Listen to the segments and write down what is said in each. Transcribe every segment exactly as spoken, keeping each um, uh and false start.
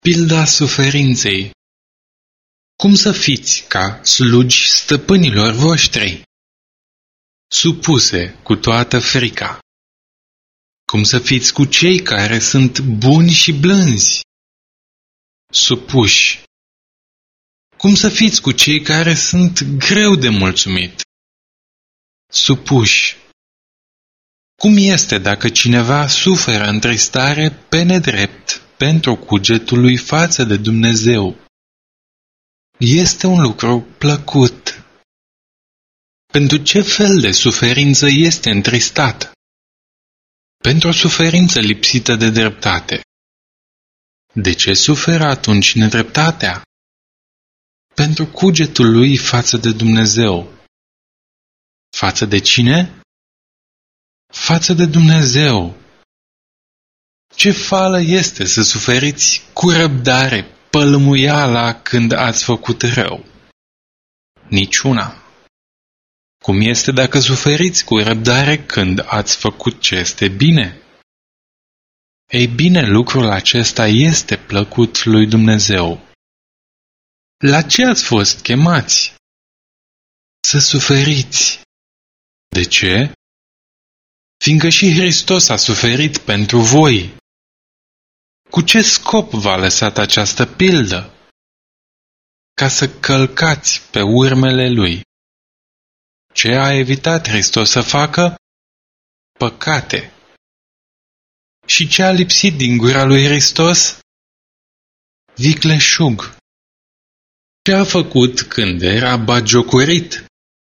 Pilda suferinței. Cum să fiți ca slugi stăpânilor voștri? Supuse cu toată frica. Cum să fiți cu cei care sunt buni și blânzi? Supuși. Cum să fiți cu cei care sunt greu de mulțumit? Supuși. Cum este dacă cineva suferă întristare pe nedrept pentru cugetul lui față de Dumnezeu? Este un lucru plăcut. Pentru ce fel de suferință este întristat? Pentru o suferință lipsită de dreptate. De ce suferă atunci nedreptatea? Pentru cugetul lui față de Dumnezeu. Față de cine? Față de Dumnezeu. Ce fală este să suferiți cu răbdare pălmuiala când ați făcut rău? Niciuna. Cum este dacă suferiți cu răbdare când ați făcut ce este bine? Ei bine, lucrul acesta este plăcut lui Dumnezeu. La ce ați fost chemați? Să suferiți. De ce? Fiindcă și Hristos a suferit pentru voi. Cu ce scop v-a lăsat această pildă? Ca să călcați pe urmele Lui. Ce a evitat Hristos să facă? Păcate. Și ce a lipsit din gura lui Hristos? Vicleșug. Ce a făcut când era bagiocorit?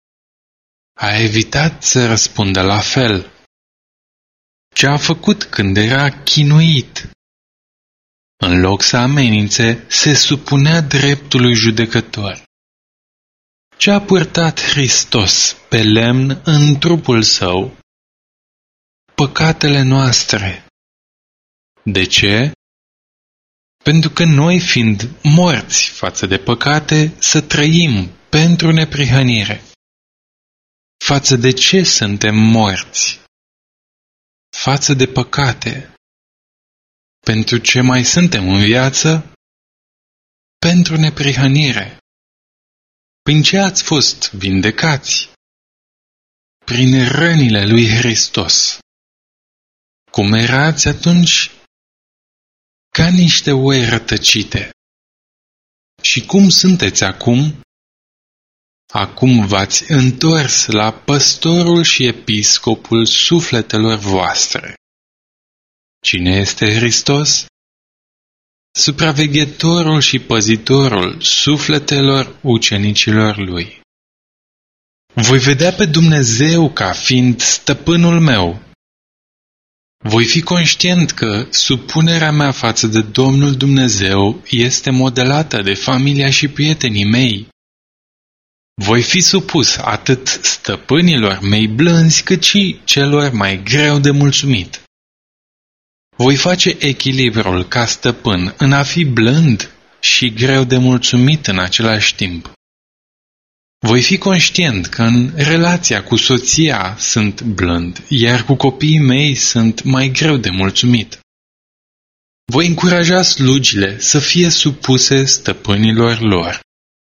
A evitat să răspundă la fel. Ce a făcut când era chinuit? În loc să amenințe, se supunea dreptului judecător. Ce a purtat Hristos pe lemn în trupul său? Păcatele noastre. De ce? Pentru că noi, fiind morți față de păcate, să trăim pentru neprihănire. Față de ce suntem morți? Față de păcate. Pentru ce mai suntem în viață? Pentru neprihănire. Prin ce ați fost vindecați? Prin rănile lui Hristos. Cum erați atunci? Ca niște oi rătăcite. Și cum sunteți acum? Acum v-ați întors la păstorul și episcopul sufletelor voastre. Cine este Hristos? Supraveghetorul și păzitorul sufletelor ucenicilor lui. Voi vedea pe Dumnezeu ca fiind stăpânul meu. Voi fi conștient că supunerea mea față de Domnul Dumnezeu este modelată de familia și prietenii mei. Voi fi supus atât stăpânilor mei blânzi, cât și celor mai greu de mulțumit. Voi face echilibrul ca stăpân în a fi blând și greu de mulțumit în același timp. Voi fi conștient că în relația cu soția sunt blând, iar cu copiii mei sunt mai greu de mulțumit. Voi încuraja slugile să fie supuse stăpânilor lor.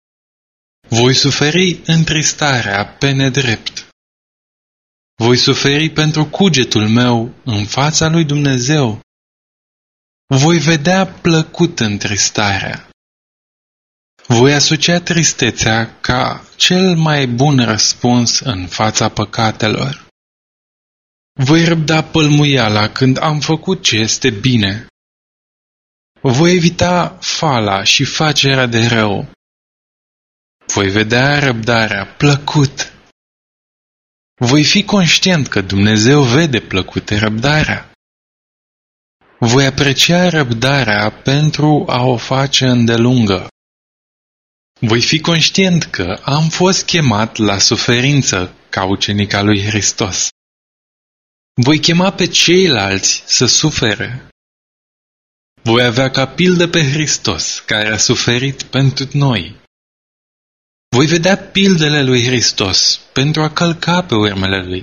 Voi suferi întristarea pe nedrept. Voi suferi pentru cugetul meu în fața lui Dumnezeu. Voi vedea plăcut întristarea. Voi asocia tristețea ca cel mai bun răspuns în fața păcatelor. Voi răbda pălmuiala când am făcut ce este bine. Voi evita fala și facerea de rău. Voi vedea răbdarea plăcut. Voi fi conștient că Dumnezeu vede plăcut răbdarea. Voi aprecia răbdarea pentru a o face îndelungă. Voi fi conștient că am fost chemat la suferință ca ucenic al lui Hristos. Voi chema pe ceilalți să sufere. Voi avea ca pildă pe Hristos, care a suferit pentru noi. Voi vedea pildele lui Hristos pentru a călca pe urmele lui.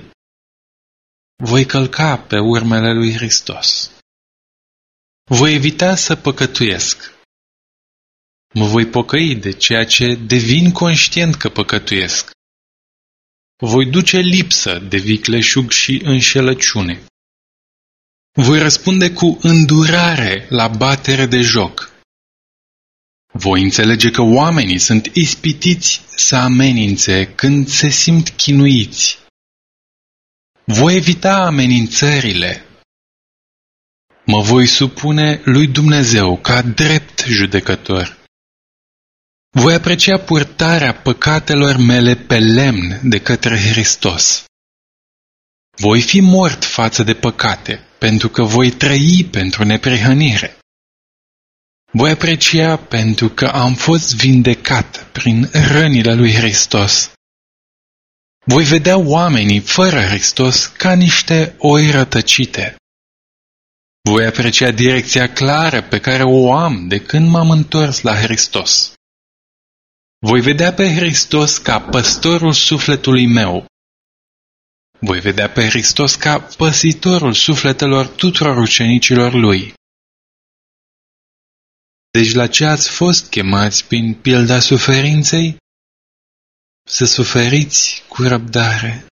Voi călca pe urmele lui Hristos. Voi evita să păcătuiesc, Mă voi pocăi de ceea ce devin conștient că păcătuiesc. Voi duce lipsă de vicleșug și înșelăciune. Voi răspunde cu îndurare la batere de joc. Voi înțelege că oamenii sunt ispitiți să amenințe când se simt chinuiți. Voi evita amenințările. Mă voi supune lui Dumnezeu ca drept judecător. Voi aprecia purtarea păcatelor mele pe lemn de către Hristos. Voi fi mort față de păcate, pentru că voi trăi pentru neprihănire. Voi aprecia pentru că am fost vindecat prin rănile lui Hristos. Voi vedea oamenii fără Hristos ca niște oi rătăcite. Voi aprecia direcția clară pe care o am de când m-am întors la Hristos. Voi vedea pe Hristos ca păstorul sufletului meu. Voi vedea pe Hristos ca păzitorul sufletelor tuturor ucenicilor Lui. Deci la ce ați fost chemați prin pilda suferinței? Să suferiți cu răbdare.